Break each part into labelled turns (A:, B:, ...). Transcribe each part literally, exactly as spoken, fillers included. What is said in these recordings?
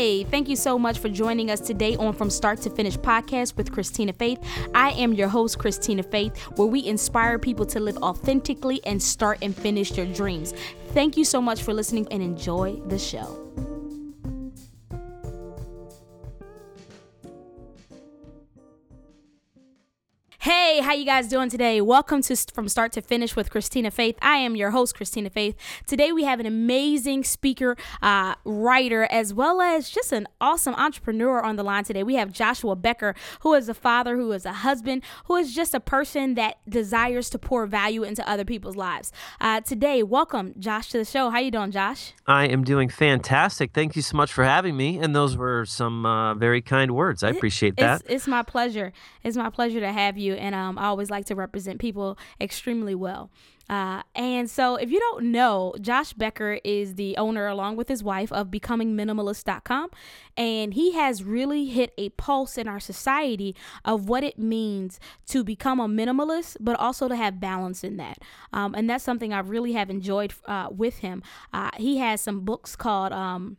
A: Hey, thank you so much for joining us today on From Start to Finish podcast with Christina Faith. I am your host, Christina Faith, where we inspire people to live authentically and start and finish their dreams. Thank you so much for listening and enjoy the show. Hey, how you guys doing today? Welcome to From Start to Finish with Christina Faith. I am your host, Christina Faith. Today we have an amazing speaker, uh, writer, as well as just an awesome entrepreneur on the line today. We have Joshua Becker, who is a father, who is a husband, who is just a person that desires to pour value into other people's lives. Uh, today, welcome, Josh, to the show. How you doing, Josh?
B: I am doing fantastic. Thank you so much for having me. And those were some uh, very kind words. I appreciate that.
A: It's, it's my pleasure. It's my pleasure to have you. And um, I always like to represent people extremely well. Uh, and so if you don't know, Josh Becker is the owner, along with his wife, of becoming minimalist dot com. And he has really hit a pulse in our society of what it means to become a minimalist, but also to have balance in that. Um, and that's something I really have enjoyed uh, with him. Uh, he has some books called um,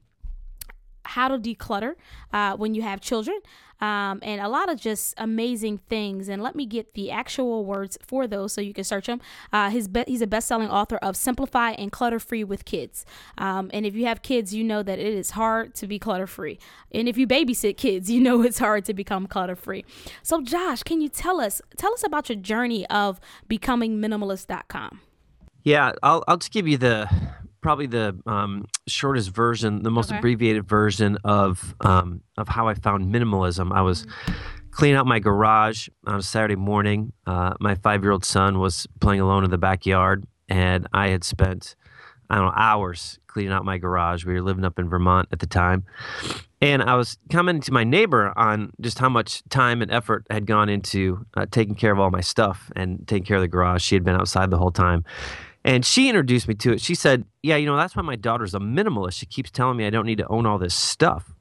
A: How to Declutter uh, When You Have Children. Um, and a lot of just amazing things. And let me get the actual words for those so you can search them. Uh, his be- he's a best-selling author of Simplify and Clutter-Free with Kids. Um, and if you have kids, you know that it is hard to be clutter-free. And if you babysit kids, you know it's hard to become clutter-free. So Josh, can you tell us, tell us about your journey of becoming minimalist dot com?
B: Yeah, I'll I'll just give you the probably the um, shortest version, the most
A: Okay.
B: abbreviated version of um, of how I found minimalism. I was cleaning out my garage on a Saturday morning. Uh, my five-year-old son was playing alone in the backyard, and I had spent, I don't know, hours cleaning out my garage. We were living up in Vermont at the time. And I was commenting to my neighbor on just how much time and effort had gone into uh, taking care of all my stuff and taking care of the garage. She had been outside the whole time. And she introduced me to it. She said, yeah, you know, that's why my daughter's a minimalist. She keeps telling me I don't need to own all this stuff.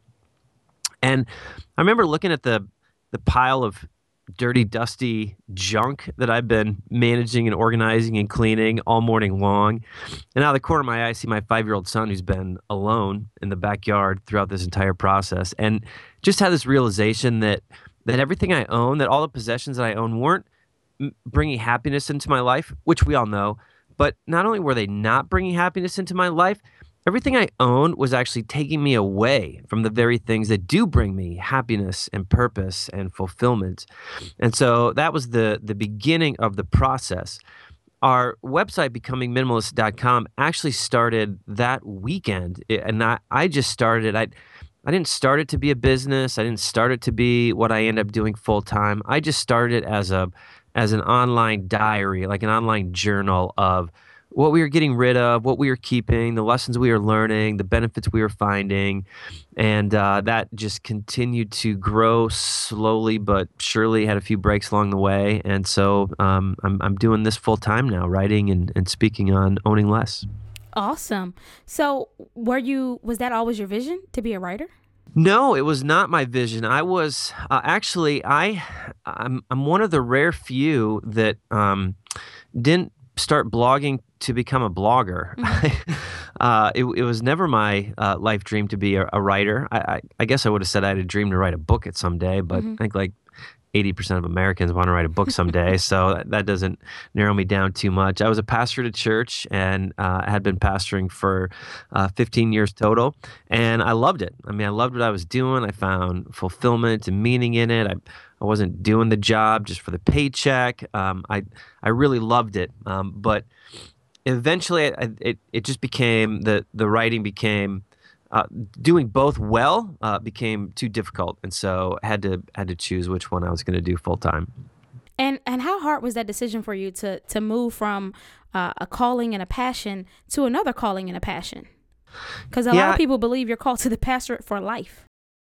B: And I remember looking at the the pile of dirty, dusty junk that I've been managing and organizing and cleaning all morning long. And out of the corner of my eye, I see my five-year-old son who's been alone in the backyard throughout this entire process. And just had this realization that that everything I own, that all the possessions that I own weren't m- bringing happiness into my life, which we all know. But not only were they not bringing happiness into my life, everything I owned was actually taking me away from the very things that do bring me happiness and purpose and fulfillment. And so that was the the beginning of the process. Our website, becoming minimalist dot com, actually started that weekend. It- and I, I just started, I, I didn't start it to be a business. I didn't start it to be what I end up doing full time. I just started as a as an online diary, like an online journal of what we were getting rid of, what we were keeping, the lessons we were learning, the benefits we were finding. And uh, that just continued to grow slowly but surely, had a few breaks along the way. And so um, I'm, I'm doing this full time now, writing and, and speaking on owning less.
A: Awesome. So were you, was that always your vision, to be a writer?
B: No, it was not my vision. I was uh, actually I I'm I'm one of the rare few that um, didn't start blogging to become a blogger. Mm-hmm. uh, it, it was never my uh, life dream to be a, a writer. I, I I guess I would have said I had a dream to write a book at some day, but mm-hmm. I think like eighty percent of Americans want to write a book someday, so that, that doesn't narrow me down too much. I was a pastor at a church and uh, had been pastoring for uh, fifteen years total, and I loved it. I mean, I loved what I was doing. I found fulfillment and meaning in it. I I wasn't doing the job just for the paycheck. Um, I I really loved it, um, but eventually I, it it just became the the writing became. Uh, doing both well uh, became too difficult, and so had to had to choose which one I was going to do full time.
A: And and how hard was that decision for you to to move from uh, a calling and a passion to another calling and a passion? Because a yeah. lot of people believe you're called to the pastorate for life.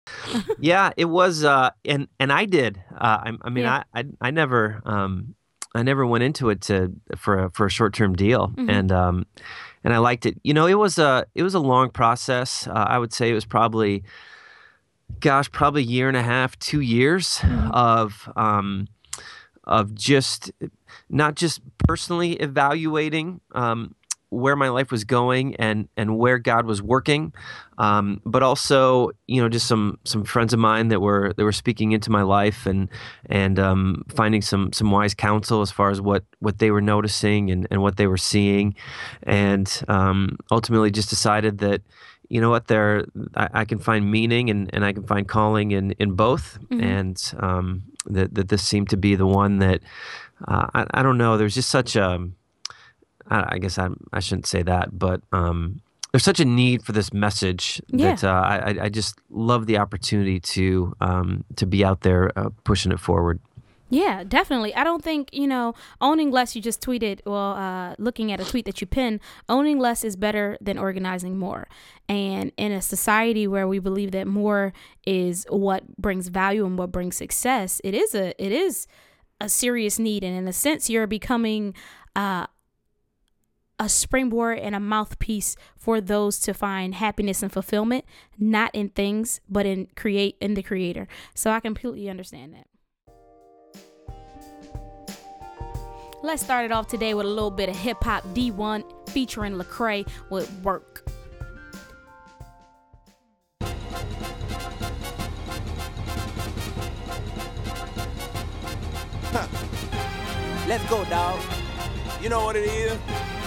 B: yeah, it was, uh, and and I did. Uh, I, I mean, yeah. I, I I never um, I never went into it to for a, for a short term deal, mm-hmm. and. Um, And I liked it. You know, it was a it was a long process. Uh, I would say it was probably, gosh, probably a year and a half, two years mm-hmm. of um, of just not just personally evaluating um, where my life was going and and where God was working, um, but also you know just some some friends of mine that were that were speaking into my life and and um, finding some some wise counsel as far as what what they were noticing and, and what they were seeing, and um, ultimately just decided that you know what there I, I can find meaning and, and I can find calling in in both, mm-hmm. and um, that that this seemed to be the one that uh, I, I don't know. There's just such a I guess I I shouldn't say that, but um, there's such a need for this message
A: yeah.
B: that uh, I I just love the opportunity to um, to be out there uh, pushing it forward.
A: Yeah, definitely. I don't think, you know, owning less, you just tweeted, well, uh, looking at a tweet that you pinned, owning less is better than organizing more. And in a society where we believe that more is what brings value and what brings success, it is a it is a serious need. And in a sense, you're becoming uh a springboard and a mouthpiece for those to find happiness and fulfillment, not in things, but in create in the creator. So I completely understand that. Let's start it off today with a little bit of hip hop. D one featuring Lecrae with Work.
C: Huh. Let's go, dog. You know what it is?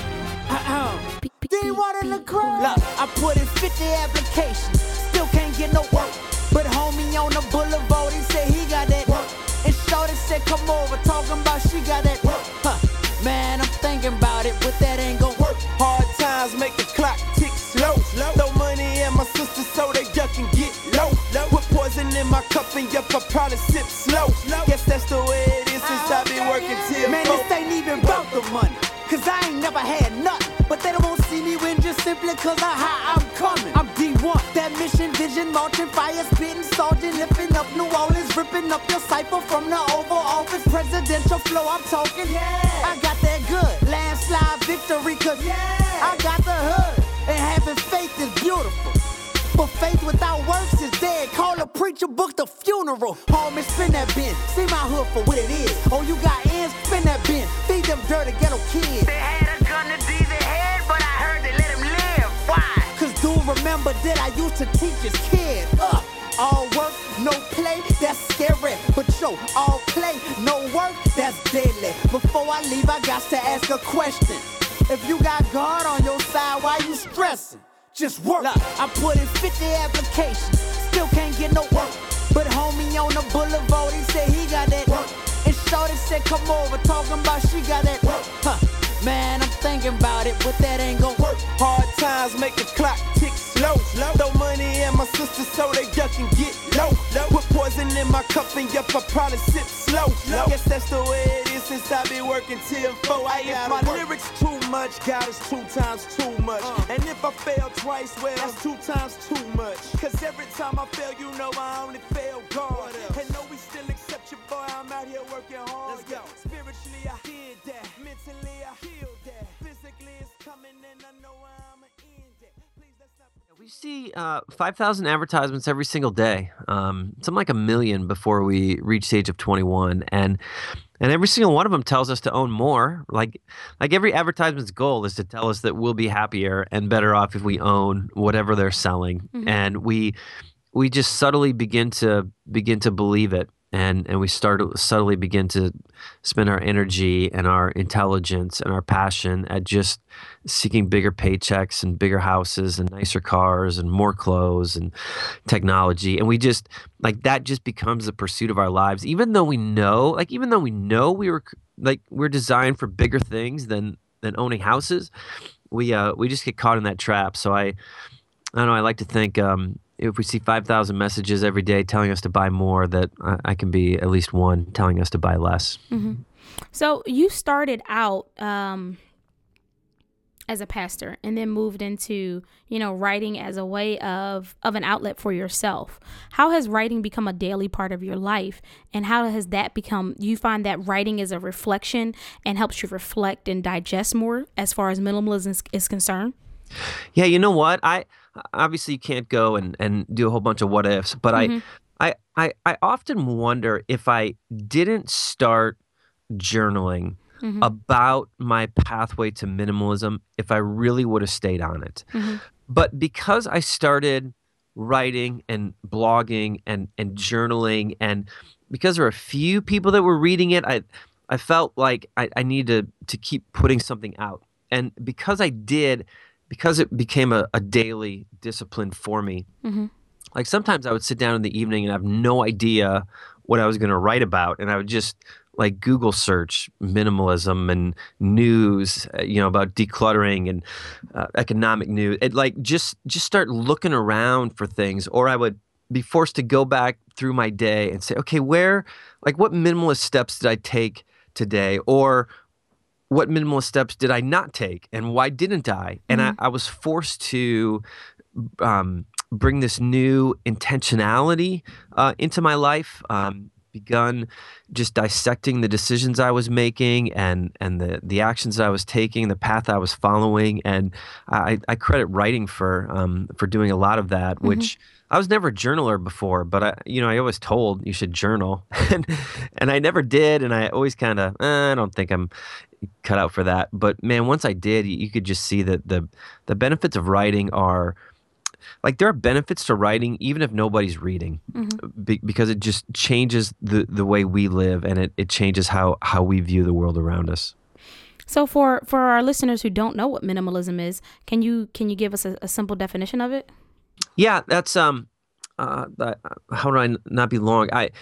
D: D one and Lecrae.
C: Look, I put in fifty applications, still can't get no work. But homie on the boulevard, he said he got that work. And shorty said come over, talking about she got that work. Huh. Man, I'm thinking about it, but that ain't gon' work. Hard times make the clock tick slow. Throw money at my sister so they duck and get low. Put poison in my cup and yup, I probably sip slow. Guess that's the way it is since I been working till man, this ain't even about the money. Cause I ain't never had nothing. But they don't wanna see me win just simply cause of how I'm coming. I'm D one, that mission, vision, marching, fire, spitting, sergeant, lifting up New Orleans, ripping up your cipher from the Oval Office, presidential flow, I'm talking. Yeah. I got that good, landslide victory, cause yeah. I got the hood, and having faith is beautiful. But faith without works is dead. Call a preacher, book the funeral. Homie, spin that bin. See my hood for what it is. Oh, you got ends? Spin that bin. Feed them dirty ghetto kids. They had a gun to D's head, but I heard they let him live. Why? Cause dude, remember that I used to teach his kid. Uh, all work, no play, that's scary. But yo, all play, no work, that's deadly. Before I leave, I got to ask a question. If you got God on your side, why you stressing? Just work. Look, I put in fifty applications, still can't get no work. But homie on the boulevard, he said he got that work. And shorty said come over, talking about she got that work. Huh. Man, I'm thinking about it, but that ain't gon' work. Hard times make the clock tick slow. Throw money at my sister so they duck and get low. Put poison in my cup and yup, I probably sip slow. Guess that's the way it is since I been working till four. I if my work. Lyrics too much, God is two times too much. Uh. And if I fail twice, well, that's two times too much. Cause every time I fail, you know I only fail God. And know we still accept you, boy, I'm out here working hard. Let's go. Spiritually, I did that. Mentally, I healed that. Physically, it's coming and I know I'm end it. Please, let's not...
B: We see uh, five thousand advertisements every single day, um, something like a million before we reach the age of twenty-one. And and every single one of them tells us to own more. Like like every advertisement's goal is to tell us that we'll be happier and better off if we own whatever they're selling. Mm-hmm. And we we just subtly begin to begin to believe it. And and we start to subtly begin to spend our energy and our intelligence and our passion at just seeking bigger paychecks and bigger houses and nicer cars and more clothes and technology. And we just like that just becomes the pursuit of our lives, even though we know, like even though we know we were like we're designed for bigger things than than owning houses. We uh we just get caught in that trap. So I I don't know. I like to think. Um, If we see five thousand messages every day telling us to buy more, that I, I can be at least one telling us to buy less.
A: Mm-hmm. So you started out um, as a pastor and then moved into, you know, writing as a way of, of an outlet for yourself. How has writing become a daily part of your life? And how has that become, you find that writing is a reflection and helps you reflect and digest more as far as minimalism is, is concerned?
B: Yeah, you know what? I obviously you can't go and, and do a whole bunch of what ifs, but mm-hmm. I, I, I, I often wonder if I didn't start journaling
A: mm-hmm.
B: about my pathway to minimalism if I really would have stayed on it.
A: Mm-hmm.
B: But because I started writing and blogging and, and journaling, and because there were a few people that were reading it, I I felt like I, I needed to, to keep putting something out. And because I did, because it became a, a daily discipline for me,
A: mm-hmm.
B: like sometimes I would sit down in the evening and have no idea what I was going to write about. And I would just like Google search minimalism and news, uh, you know, about decluttering and uh, economic news. It like just, just start looking around for things. Or I would be forced to go back through my day and say, okay, where, like what minimalist steps did I take today? Or what minimalist steps did I not take? And why didn't I? And
A: Mm-hmm.
B: I, I was forced to um, bring this new intentionality uh, into my life, um, begun just dissecting the decisions I was making and and the, the actions that I was taking, the path I was following. And I, I credit writing for um, for doing a lot of that,
A: Mm-hmm.
B: which I was never a journaler before, but I, you know, I always told you should journal, and and I never did, and I always kind of, eh, I don't think I'm cut out for that. But man, once I did, you, you could just see that the the benefits of writing are, like there are benefits to writing even if nobody's reading,
A: Mm-hmm.
B: be, because it just changes the the way we live, and it, it changes how how we view the world around us.
A: So for for our listeners who don't know what minimalism is, can you can you give us a, a simple definition of it?
B: Yeah, that's um, uh, that, how do I n- not be long? I,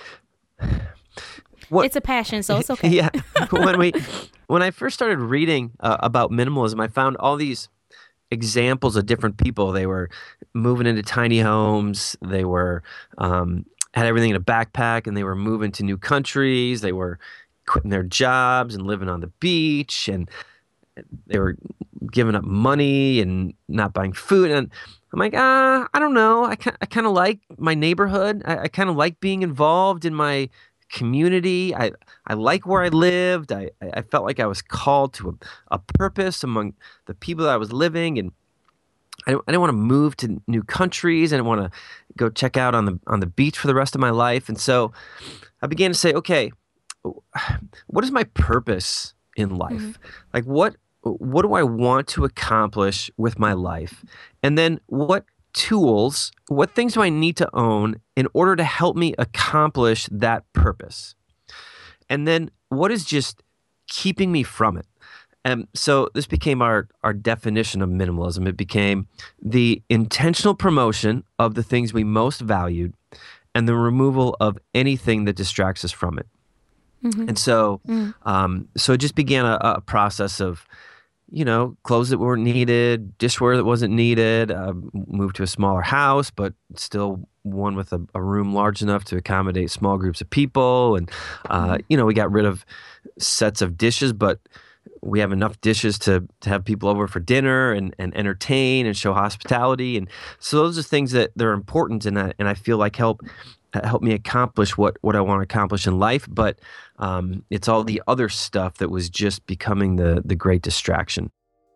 B: what,
A: It's a passion, so it's okay.
B: yeah, when we, when I first started reading uh, about minimalism, I found all these examples of different people. They were moving into tiny homes. They were um, had everything in a backpack, and they were moving to new countries. They were quitting their jobs and living on the beach, and they were giving up money and not buying food. And I'm like, ah, I don't know. I, I kind of like my neighborhood. I, I kind of like being involved in my community. I, I like where I lived. I, I felt like I was called to a, a purpose among the people that I was living. And I, I didn't want to move to new countries. I didn't want to go check out on the on the beach for the rest of my life. And so I began to say, okay, what is my purpose in life?
A: Mm-hmm.
B: Like what what do I want to accomplish with my life? And then what tools, what things do I need to own in order to help me accomplish that purpose? And then what is just keeping me from it? And so this became our, our definition of minimalism. It became the intentional promotion of the things we most valued and the removal of anything that distracts us from it.
A: Mm-hmm.
B: And so,
A: Mm.
B: um, so it just began a, a process of, you know, clothes that weren't needed, dishware that wasn't needed, uh, moved to a smaller house, but still one with a, a room large enough to accommodate small groups of people. And, uh,
A: Mhm.
B: you know, we got rid of sets of dishes, but we have enough dishes to, to have people over for dinner and, and entertain and show hospitality. And so those are things that they're important, and I, and I feel like help help me accomplish what, what I want to accomplish in life. But um, it's all the other stuff that was just becoming the the great distraction.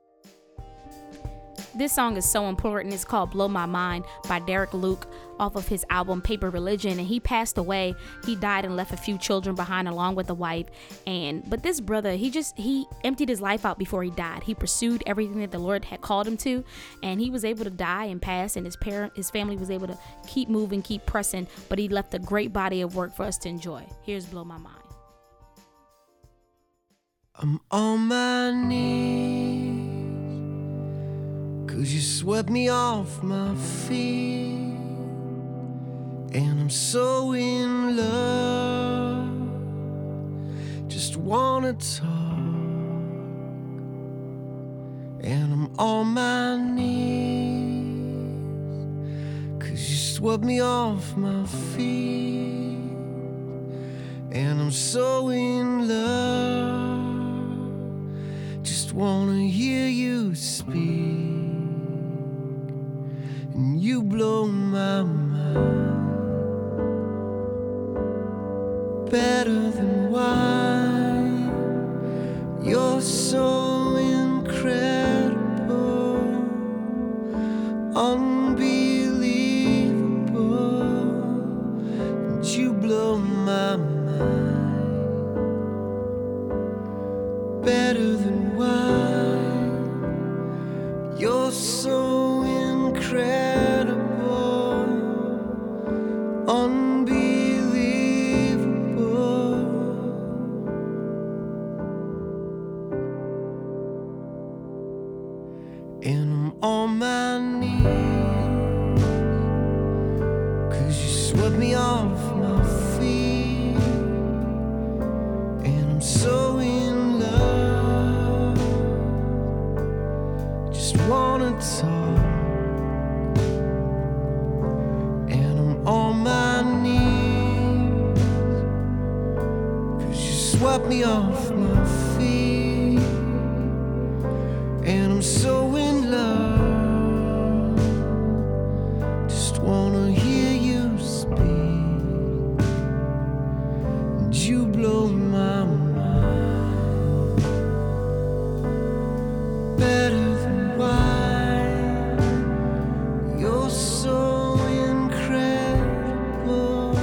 A: This song is so important. It's called Blow My Mind by Derek Luke off of his album Paper Religion. And he passed away. He died and left a few children behind along with a wife. And but this brother, he just he emptied his life out before he died. He pursued everything that the Lord had called him to, and he was able to die and pass, and his parent his family was able to keep moving, keep pressing, but he left a great body of work for us to enjoy. Here's Blow My Mind.
C: I'm on my knees, 'cause you swept me off my feet, and I'm so in love, just wanna talk. And I'm on my knees, 'cause you swept me off my feet, and I'm so in love, just wanna hear you speak. And you blow my mind, better than wine. You're so incredible, unbelievable, and you blow my mind. swept me off my feet, and I'm so in love. Just wanna talk, and I'm on my knees, 'cause you swept me off my feet, and I'm so in love. Just wanna hear you speak, and you blow my mind better than wine. You're so incredible,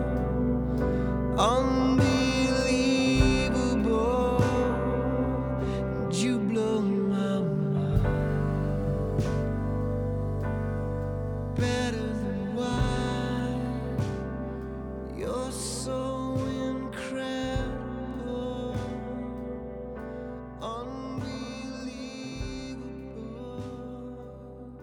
C: unbelievable, and you blow my mind better than wine. You're so incredible, unbelievable.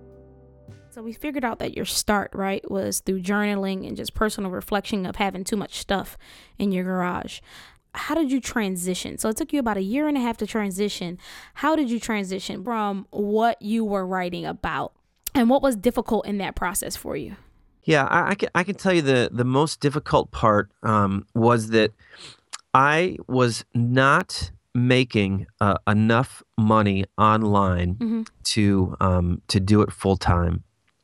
A: So we figured out that your start, right, was through journaling and just personal reflection of having too much stuff in your garage. How did you transition? So it took you about a year and a half to transition. How did you transition from what you were writing about? And what was difficult in that process for you?
B: Yeah, I, I can I can tell you the the most difficult part um, was that I was not making uh, enough money online
A: Mm-hmm.
B: to um, to do it full time.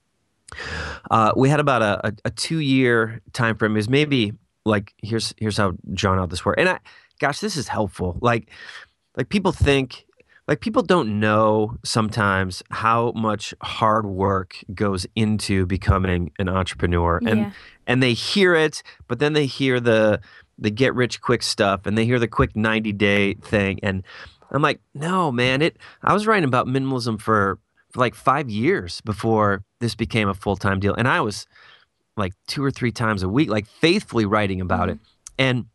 B: Uh, we had about a, a, a two year time frame. It was maybe like here's here's how drawn out this worked. And I, gosh, this is helpful. Like like people think. Like people don't know sometimes how much hard work goes into becoming an entrepreneur, and
A: Yeah.
B: and they hear it, but then they hear the the get rich quick stuff, and they hear the quick ninety day thing, and I'm like, no, man, it. I was writing about minimalism for, for like five years before this became a full time deal, and I was like two or three times a week, like faithfully writing about
A: Mm-hmm.
B: it, and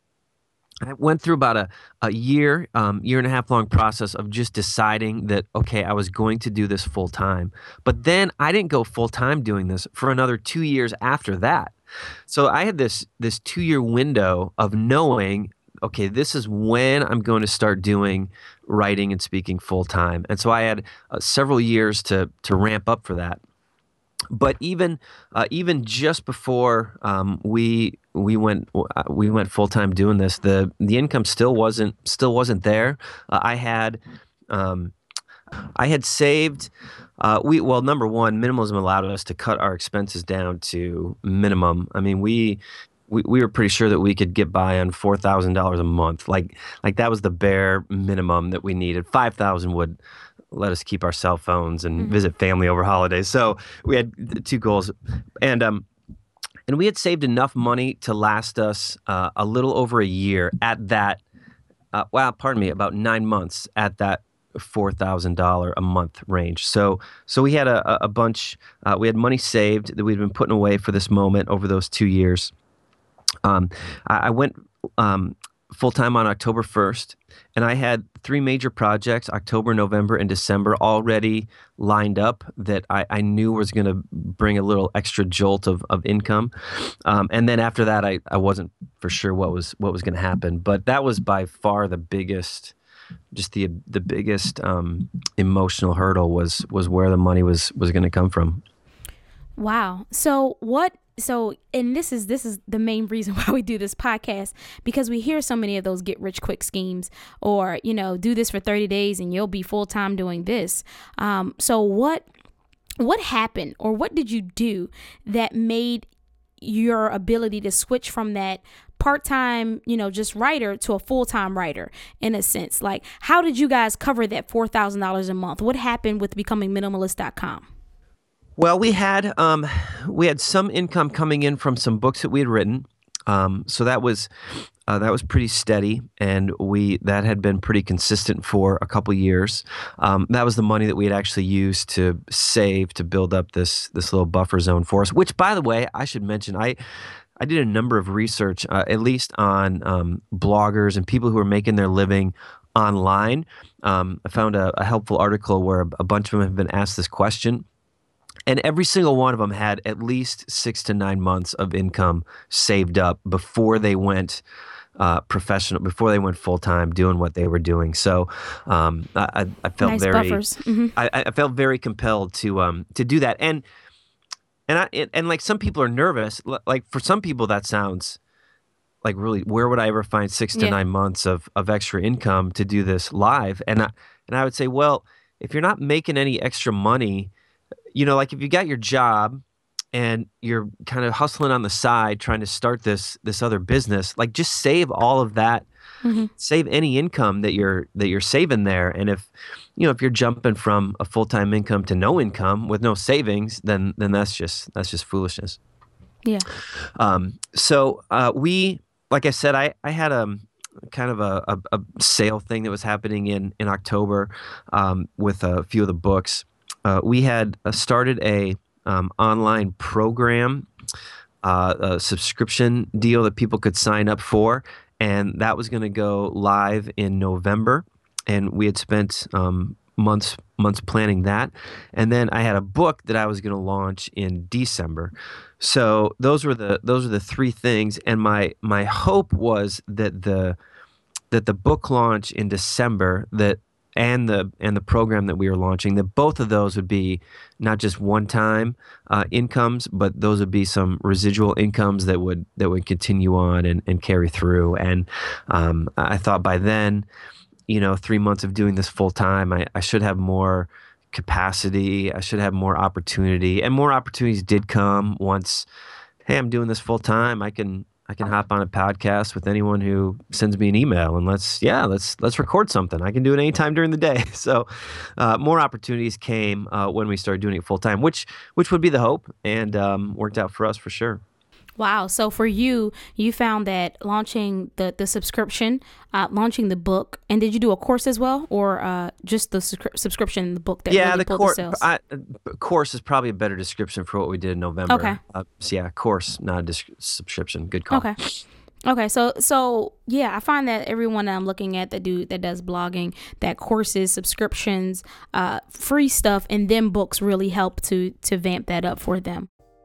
B: I went through about a, a year, um, year and a half long process of just deciding that, okay, I was going to do this full time. But then I didn't go full time doing this for another two years after that. So I had this this two year window of knowing, okay, this is when I'm going to start doing writing and speaking full time. And so I had uh, several years to to ramp up for that. But even uh, even just before um, we we went uh, we went full time doing this, the the income still wasn't still wasn't there. Uh, I had um, I had saved. Uh, we well, number one, minimalism allowed us to cut our expenses down to minimum. I mean, we. We, we were pretty sure that we could get by on four thousand dollars a month. Like like that was the bare minimum that we needed. five thousand dollars would let us keep our cell phones and
A: Mm-hmm.
B: visit family over holidays. So we had th- two goals, and um, and we had saved enough money to last us uh, a little over a year at that. Uh, wow, pardon me, about nine months at that four thousand dollar a month range. So so we had a, a a bunch. Uh, we had money saved that we'd been putting away for this moment over those two years. Um, I, I went um, full time on October first, and I had three major projects, October, November, and December, already lined up that I, I knew was going to bring a little extra jolt of, of income. Um, and then after that, I, I wasn't for sure what was what was going to happen. But that was by far the biggest, just the the biggest um, emotional hurdle was was where the money was was going to come from.
A: Wow. So what so and this is this is the main reason why we do this podcast, because we hear so many of those get rich quick schemes, or, you know, do this for thirty days and you'll be full time doing this. Um, so what what happened, or what did you do that made your ability to switch from that part-time, you know, just writer to a full-time writer, in a sense? Like, how did you guys cover that four thousand dollars a month? What happened with becoming minimalist dot com?
B: Well, we had um, we had some income coming in from some books that we had written, um, so that was uh, that was pretty steady, and we that had been pretty consistent for a couple years. Um, that was the money that we had actually used to save to build up this this little buffer zone for us. Which, by the way, I should mention, I I did a number of research, uh, at least on um, bloggers and people who are making their living online. Um, I found a, a helpful article where a, a bunch of them have been asked this question. And every single one of them had at least six to nine months of income saved up before they went uh, professional, before they went full time doing what they were doing. So um, I, I felt
A: nice
B: very,
A: buffers. Mm-hmm.
B: I, I felt very compelled to um, to do that. And and I and, and like some people are nervous. Like for some people that sounds like really, where would I ever find six to
A: Yeah.
B: nine months of of extra income to do this live? And I, and I would say, well, if you're not making any extra money, you know, like if you got your job and you're kind of hustling on the side trying to start this this other business, like just save all of that,
A: Mm-hmm.
B: save any income that you're that you're saving there. And if you know if you're jumping from a full time income to no income with no savings, then then that's just that's just foolishness.
A: Yeah.
B: Um, so uh, we, like I said, I I had a kind of a, a, a sale thing that was happening in in October um, with a few of the books. Uh, we had uh, started a um, online program, uh, a subscription deal that people could sign up for, and that was going to go live in November. And we had spent um, months months planning that, and then I had a book that I was going to launch in December. So those were the those were the three things, and my my hope was that the that the book launch in December that. And the and the program that we were launching, that both of those would be not just one-time uh, incomes, but those would be some residual incomes that would that would continue on and, and carry through. And um, I thought by then, you know, three months of doing this full time, I, I should have more capacity. I should have more opportunity, and more opportunities did come once. Hey, I'm doing this full time. I can. I can hop on a podcast with anyone who sends me an email, and let's yeah let's let's record something. I can do it anytime during the day. So uh, more opportunities came uh, when we started doing it full time, which which would be the hope, and um, worked out for us for sure.
A: Wow. So for you, you found that launching the, the subscription, uh, launching the book, and did you do a course as well, or uh, just the subscri- subscription in the book that
B: yeah,
A: really
B: the,
A: pulled
B: cor-
A: the sales?
B: I, course is probably a better description for what we did in November.
A: Okay.
B: Uh, so yeah, course, not a dis- subscription. Good call.
A: Okay. Okay, so so yeah, I find that everyone that I'm looking at that do that does blogging, that courses, subscriptions, uh, free stuff, and then books really help to to vamp that up for them.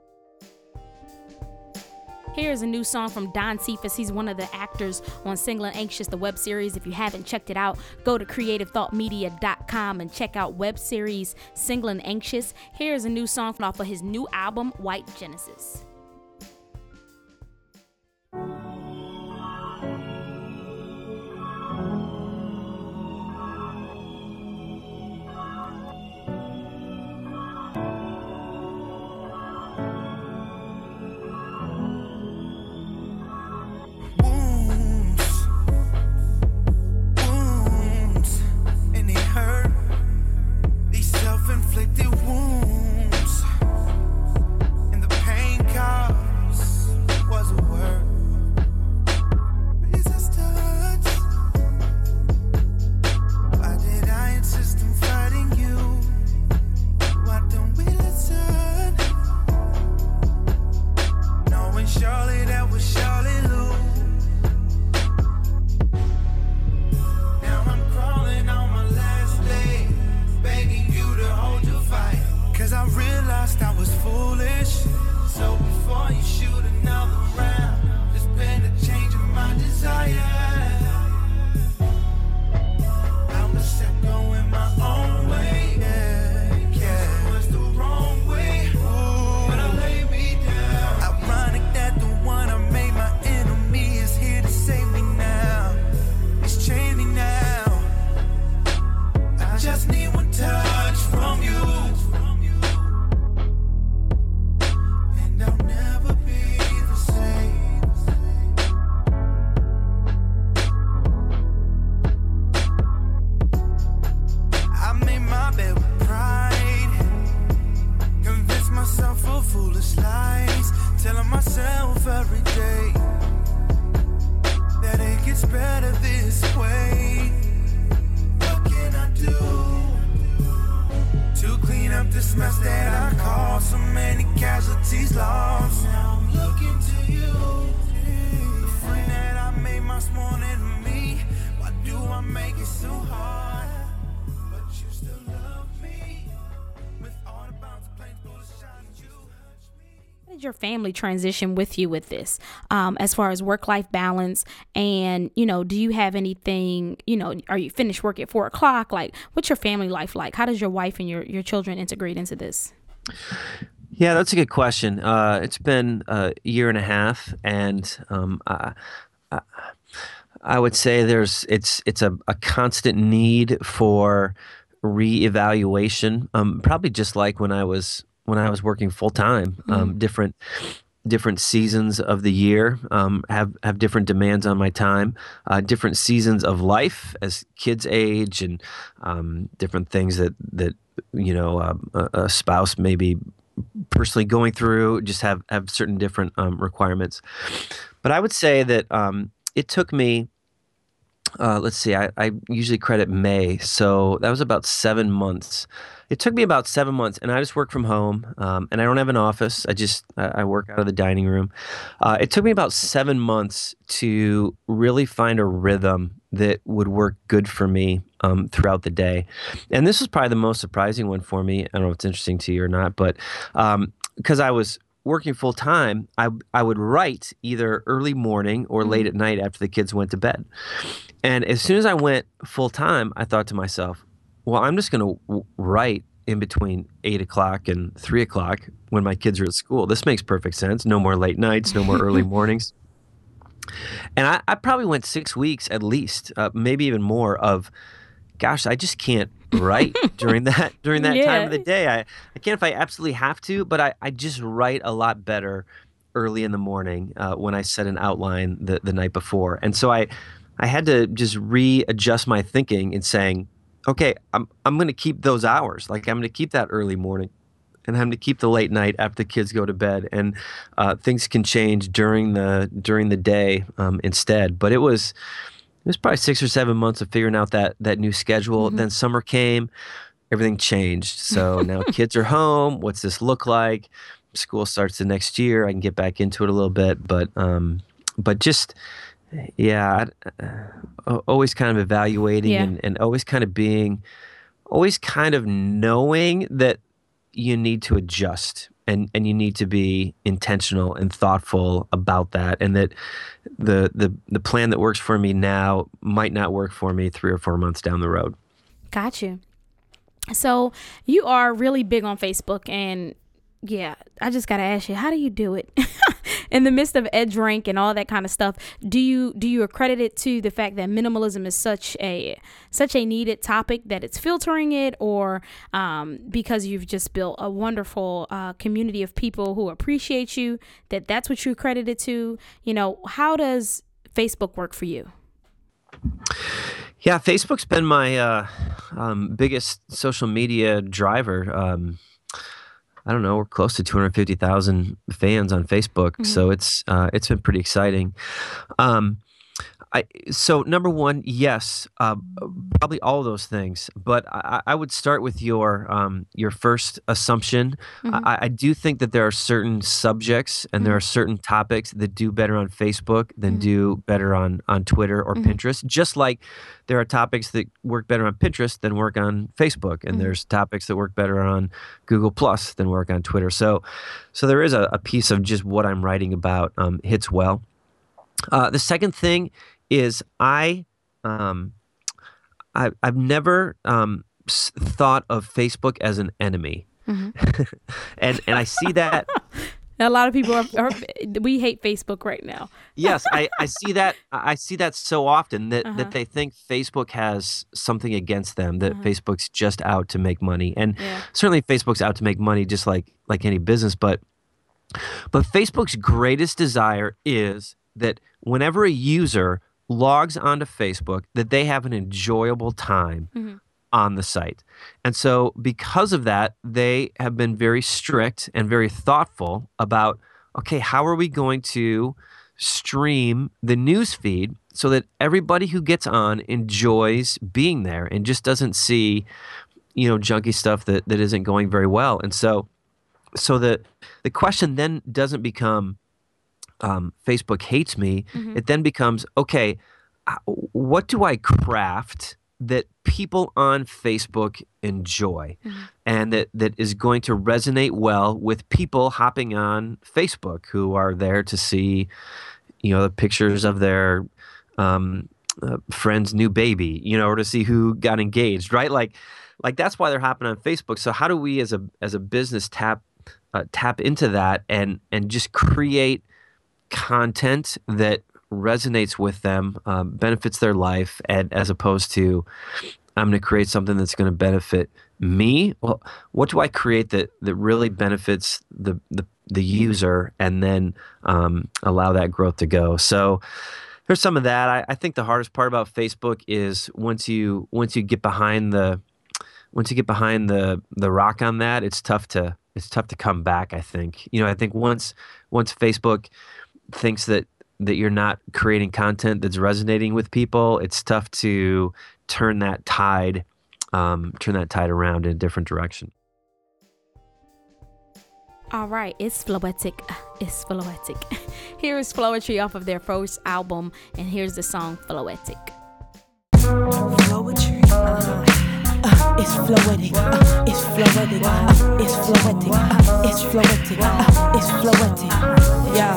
A: Here's a new song from Don Cephas. He's one of the actors on Single and Anxious, the web series. If you haven't checked it out, go to creative thought media dot com and check out web series Single and Anxious. Here's a new song off of his new album, White Genesis.
D: But you still love me with all the bounce planes,
A: did your family transition with you with this, um, as far as work-life balance? And, you know, do you have anything, you know, are you finished work at four o'clock? Like, what's your family life like? How does your wife and your, your children integrate into this?
B: Yeah, that's a good question. Uh, it's been a year and a half, and um, I, I, I would say there's it's it's a, a constant need for reevaluation. Um, probably just like when I was when I was working full time. Um,
A: Mm-hmm.
B: different different seasons of the year um, have have different demands on my time. Uh, different seasons of life as kids age, and um, different things that that you know uh, a, a spouse maybe personally going through just have have certain different um, requirements. But I would say that um, it took me. Uh, let's see. I, I usually credit May, so that was about seven months. It took me about seven months, and I just work from home, um, and I don't have an office. I just I I work out of the dining room. Uh, it took me about seven months to really find a rhythm that would work good for me um, throughout the day, and this was probably the most surprising one for me. I don't know if it's interesting to you or not, but because I was working full time, I I would write either early morning or late at night after the kids went to bed. And as soon as I went full time, I thought to myself, well, I'm just going to w- write in between eight o'clock and three o'clock when my kids are at school. This makes perfect sense. No more late nights, no more early mornings. And I, I probably went six weeks at least, uh, maybe even more of, gosh, I just can't write during that during that time
A: Yeah.
B: of the day. I, I can't if I absolutely have to, but I, I just write a lot better early in the morning uh, when I set an outline the, the night before. And so I I had to just readjust my thinking in saying, okay, I'm I'm going to keep those hours. Like I'm going to keep that early morning, and I'm going to keep the late night after the kids go to bed. And uh, things can change during the during the day um, instead. But it was it was probably six or seven months of figuring out that that new schedule.
A: Mm-hmm.
B: Then summer came, everything changed. So now kids are home. What's this look like? School starts the next year. I can get back into it a little bit, but um, but just. Yeah, uh, always kind of evaluating
A: Yeah.
B: and, and always kind of being, always kind of knowing that you need to adjust and, and you need to be intentional and thoughtful about that, and that the, the the plan that works for me now might not work for me three or four months down the road.
A: Got you. So you are really big on Facebook, and yeah, I just gotta ask you, how do you do it? In the midst of edge rank and all that kind of stuff, do you do you accredit it to the fact that minimalism is such a such a needed topic that it's filtering it, or um, because you've just built a wonderful uh, community of people who appreciate you, that that's what you accredit it to? You know, how does Facebook work for you?
B: Yeah, Facebook's been my uh, um, biggest social media driver. Um, I don't know, we're close to two hundred fifty thousand fans on Facebook,
A: Mm-hmm.
B: so it's uh, it's been pretty exciting. Um, I so number one, yes, uh, probably all of those things, but I, I would start with your um, your first assumption.
A: Mm-hmm.
B: I, I do think that there are certain subjects and there are certain topics that do better on Facebook than
A: Mm-hmm.
B: do better on on Twitter or
A: Mm-hmm.
B: Pinterest. Just like there are topics that work better on Pinterest than work on Facebook, and
A: Mm-hmm.
B: there's topics that work better on Google Plus than work on Twitter. So, so there is a, a piece of just what I'm writing about um, hits well. Uh, the second thing is I, um, I I've never um, s- thought of Facebook as an enemy,
A: Mm-hmm.
B: and and I see that.
A: A lot of people are, are we hate Facebook right now.
B: Yes, I, I see that. I see that so often that,
A: Uh-huh.
B: that they think Facebook has something against them. That
A: Uh-huh.
B: Facebook's just out to make money, and
A: Yeah.
B: certainly Facebook's out to make money, just like like any business. But but Facebook's greatest desire is that whenever a user logs onto Facebook, that they have an enjoyable time
A: Mhm.
B: on the site. And so because of that, they have been very strict and very thoughtful about, okay, how are we going to stream the news feed so that everybody who gets on enjoys being there and just doesn't see, you know, junky stuff that, that isn't going very well. And so so the the question then doesn't become um, Facebook hates me.
A: Mhm.
B: It then becomes, okay, h- what do I craft that people on Facebook enjoy, mm-hmm. and that, that is going to resonate well with people hopping on Facebook who are there to see, you know, the pictures of their um, uh, friend's new baby, you know, or to see who got engaged, right? Like, like that's why they're hopping on Facebook. So how do we as a as a business tap uh, tap into that and and just create content that resonates with them, um, benefits their life, and as opposed to, I'm going to create something that's going to benefit me. Well, what do I create that that really benefits the the, the user, and then um, allow that growth to go? So there's some of that. I, I think the hardest part about Facebook is once you once you get behind the once you get behind the the rock on that, it's tough to it's tough to come back. I think you know. I think once once Facebook thinks that that you're not creating content that's resonating with people, it's tough to turn that tide, um, turn that tide around in a different direction.
A: All right, it's Floetic. It's Floetic. Here is Floetry off of their first album, and here's the song Floetic.
C: Floetry. Uh, uh, it's Floetic. Uh, it's Floetic. Uh, it's Floetic. Uh, it's Floetic. Uh, it's Floetic. Yeah.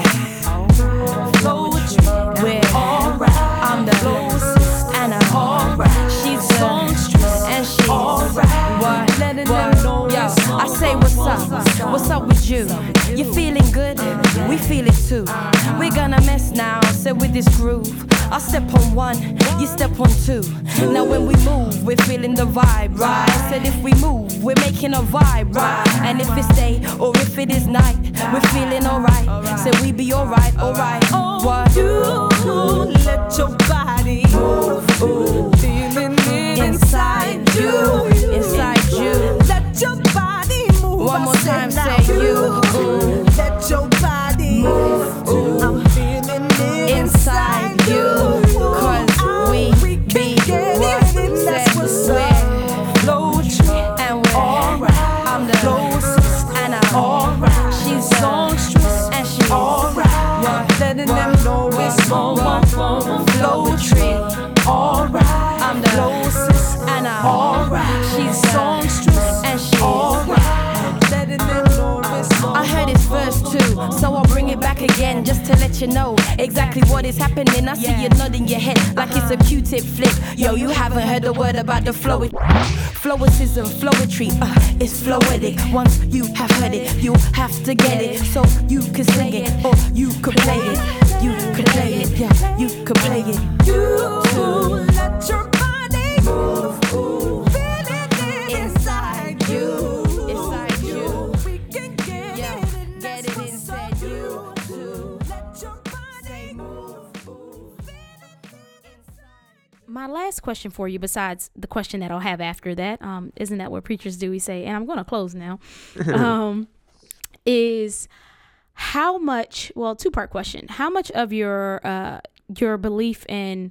C: Floetry, we're alright. I'm the closest, and I'm alright. She's songstress, and she's alright. What? Let it know. Yeah, I say what's up? What's up with you? You feeling good? We feel it too. We're gonna mess now, so with this groove. I step on one, you step on two. Now when we move, we're feeling the vibe, right? Said if we move, we're making a vibe, right? And if it's day or if it is night, we're feeling alright. Said we be alright, alright. What? You let your body move, ooh. Feeling it inside you, inside you. Let your body move. One more time, say you. Ooh. Let your body move, ooh. I'm feeling it inside you. Cause we be what said we're Floetry, and we're alright. I'm the closest, and I'm alright. She's songstress, and she's alright. Letting them know it's alright. Floetry, alright. I'm the closest, and I'm alright. She's songstress, and she's alright. Letting them know it's alright. I heard it's verse two, so I'll bring it back again just to let you know exactly what is happening. I see you nodding your head like it's a Q-tip flick. Yo, you haven't heard the word about the flow. Flowicism, Floetry, uh, it's Floetic. Once you have heard it, you have to get it. So you can sing it, or you could play it. You could play it, yeah, you could play it. You let your body move, feel it inside you, inside you. We can get yeah, it, get it inside you. Let your body move, feel it inside.
A: My last question for you, besides the question that I'll have after that, um, isn't that what preachers do? We say, and I'm going to close now, um, is how much, well, two-part question. How much of your uh, your belief in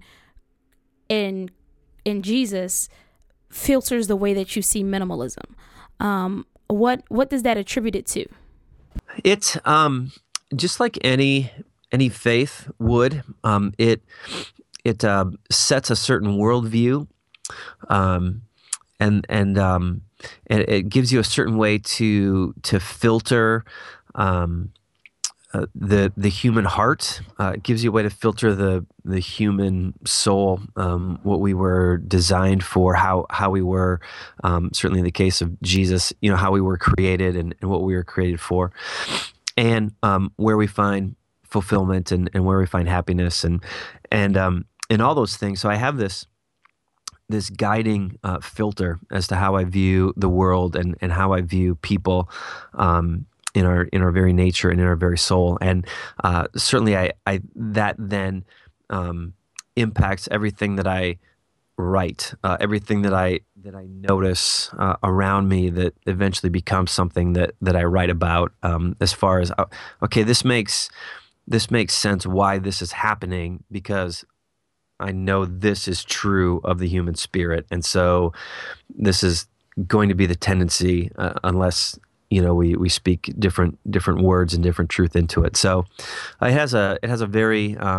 A: in in Jesus filters the way that you see minimalism? Um, what what does that attribute it to?
B: It's um, just like any any faith would. Um, it it uh, sets a certain worldview, um, and and um, and it gives you a certain way to to filter um, uh, the the human heart. Uh, it gives you a way to filter the the human soul, um, what we were designed for, how how we were, um, certainly in the case of Jesus, you know, how we were created and, and what we were created for, and um, where we find fulfillment and, and where we find happiness and and um, and all those things. So I have this this guiding uh, filter as to how I view the world and, and how I view people um, in our in our very nature and in our very soul. And uh, certainly, I, I that then um, impacts everything that I write, uh, everything that I that I notice uh, around me that eventually becomes something that that I write about. Um, as far as uh, okay, this makes this makes sense why this is happening, because I know this is true of the human spirit, and so this is going to be the tendency, uh, unless you know we, we speak different different words and different truth into it. So it has a it has a very um,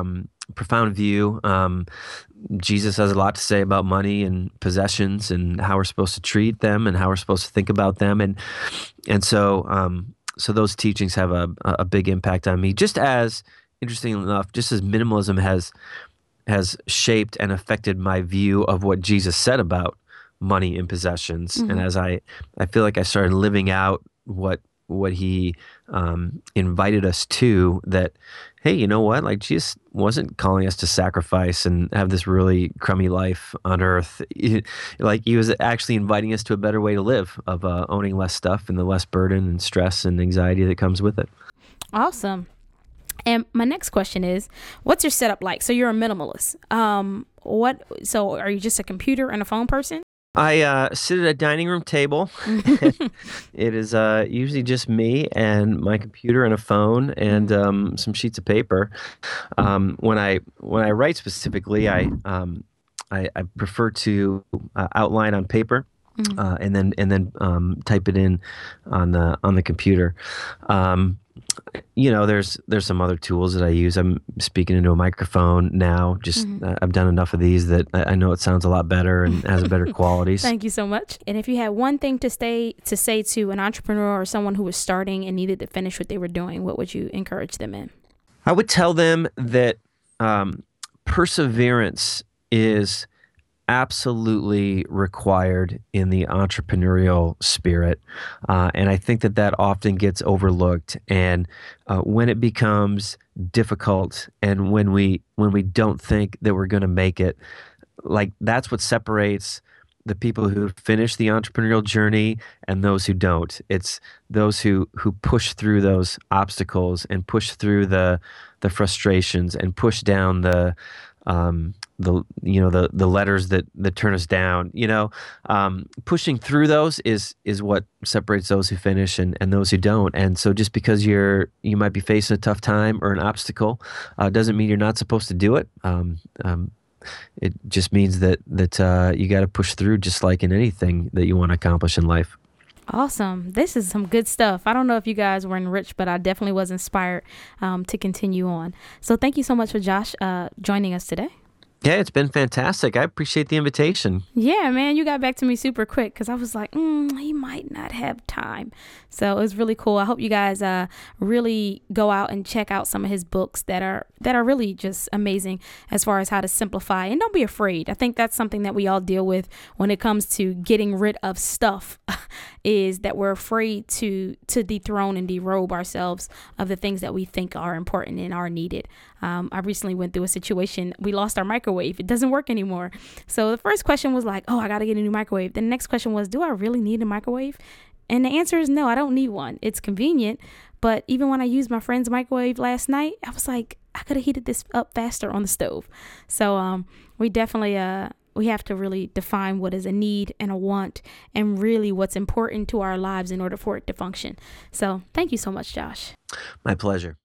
B: profound view. Um, Jesus has a lot to say about money and possessions and how we're supposed to treat them and how we're supposed to think about them. And and so um, so those teachings have a, a big impact on me. Just as, interestingly enough, just as minimalism has has shaped and affected my view of what Jesus said about money and possessions. Mm-hmm. And as I, I feel like I started living out what what he um, invited us to, that, hey, you know what? Like, Jesus wasn't calling us to sacrifice and have this really crummy life on earth. He, like, he was actually inviting us to a better way to live, of uh, owning less stuff and the less burden and stress and anxiety that comes with it.
A: Awesome. And my next question is, what's your setup like? So you're a minimalist. Um, what? So are you just a computer and a phone person?
B: I uh, sit at a dining room table. It is uh, usually just me and my computer and a phone and um, some sheets of paper. Um, when I when I write specifically, I um, I, I prefer to uh, outline on paper. Mm-hmm. uh, and then and then um, type it in on the on the computer. Um, you know, there's there's some other tools that I use. I'm speaking into a microphone now. Just mm-hmm. uh, I've done enough of these that I, I know it sounds a lot better and has a better quality.
A: Thank you so much. And if you had one thing to stay to say to an entrepreneur or someone who was starting and needed to finish what they were doing, what would you encourage them in?
B: I would tell them that um, perseverance is absolutely required in the entrepreneurial spirit. Uh, and I think that that often gets overlooked. And uh, when it becomes difficult and when we when we don't think that we're going to make it, like, that's what separates the people who finish the entrepreneurial journey and those who don't. It's those who who push through those obstacles and push through the the frustrations and push down the um, the you know the the letters that that turn us down. You know, um, pushing through those is is what separates those who finish and, and those who don't. And so, just because you're you might be facing a tough time or an obstacle, uh, doesn't mean you're not supposed to do it. Um, um, it just means that that uh, you got to push through, just like in anything that you want to accomplish in life.
A: Awesome. This is some good stuff. I don't know if you guys were enriched, but I definitely was inspired um, to continue on. So thank you so much for Josh uh, joining us today.
B: Yeah, it's been fantastic. I appreciate the invitation.
A: Yeah, man, you got back to me super quick because I was like, mm, he might not have time. So it was really cool. I hope you guys uh, really go out and check out some of his books that are that are really just amazing as far as how to simplify. And don't be afraid. I think that's something that we all deal with when it comes to getting rid of stuff, is that we're afraid to to dethrone and derobe ourselves of the things that we think are important and are needed. Um, I recently went through a situation. We lost our microwave. It doesn't work anymore. So the first question was like, oh, I got to get a new microwave. Then the next question was, do I really need a microwave? And the answer is no, I don't need one. It's convenient. But even when I used my friend's microwave last night, I was like, I could have heated this up faster on the stove. So um, we definitely uh, we have to really define what is a need and a want and really what's important to our lives in order for it to function. So thank you so much, Josh.
B: My pleasure.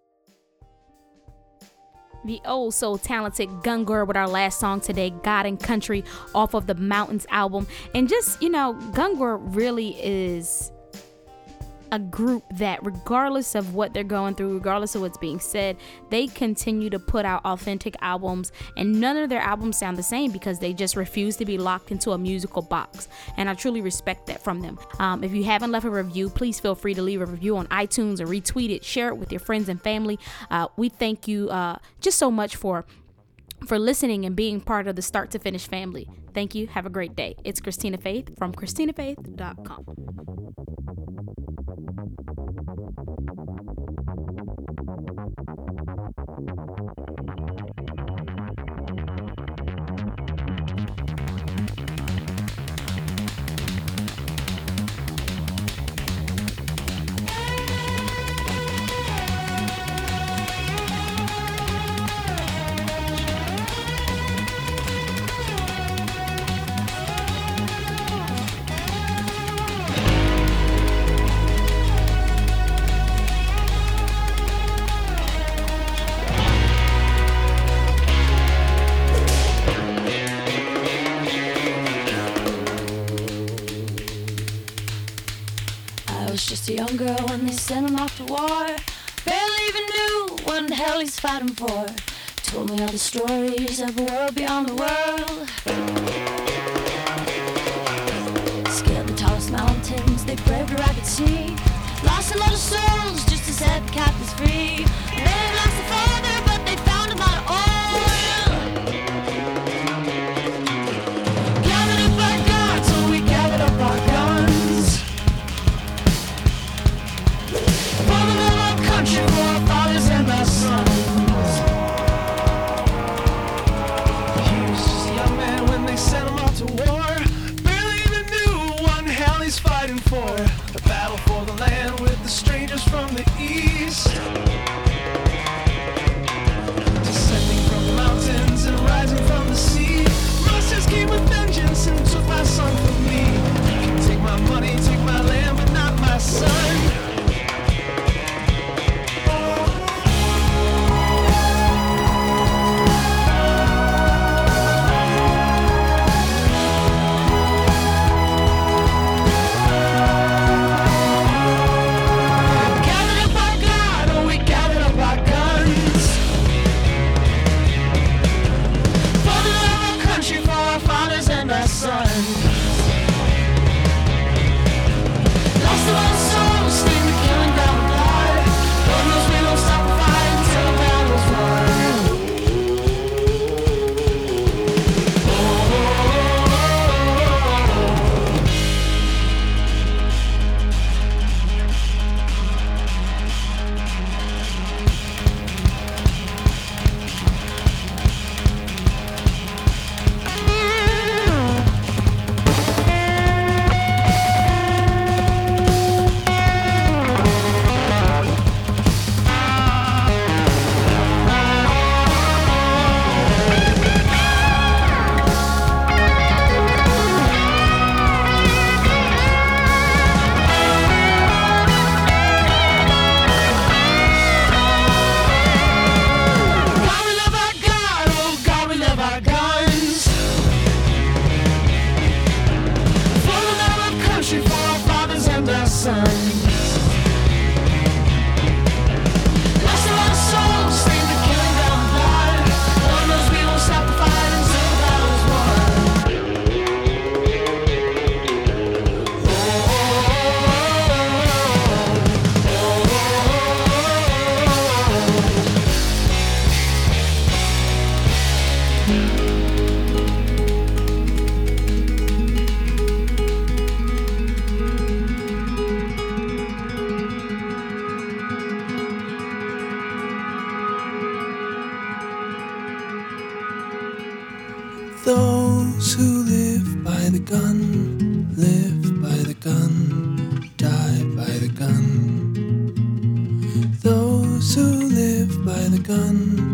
A: The oh so talented Gungur with our last song today, God and Country, off of the Mountains album. And just, you know, Gungur really is a group that, regardless of what they're going through, regardless of what's being said, they continue to put out authentic albums, and none of their albums sound the same because they just refuse to be locked into a musical box. And I truly respect that from them. Um, if you haven't left a review, please feel free to leave a review on iTunes or retweet it, share it with your friends and family. Uh, we thank you uh, just so much for for listening and being part of the Start to Finish family. Thank you. Have a great day. It's Christina Faith from Christina Faith dot com.
D: Just a young girl when they sent him off to war. Barely even knew what the hell he's fighting for. Told me all the stories of a world beyond the world. Scaled the tallest mountains, they braved a ragged sea. Lost a lot of souls just to set the captives free. They lost a father, but they found a lot of oil. Gathered up our guns, so we gathered up our guns. For the love of our country, for our fathers and our sons.
E: He was just a young man when they sent him off to war. Barely even knew what in hell he's fighting for. A battle for the land with the strangers from the east. Descending from the mountains and rising from the sea. Monsters came with vengeance and took my son from me. You can take my money, take my land, but not my son.
F: Those who live by the gun, live by the gun, die by the gun. Those who live by the gun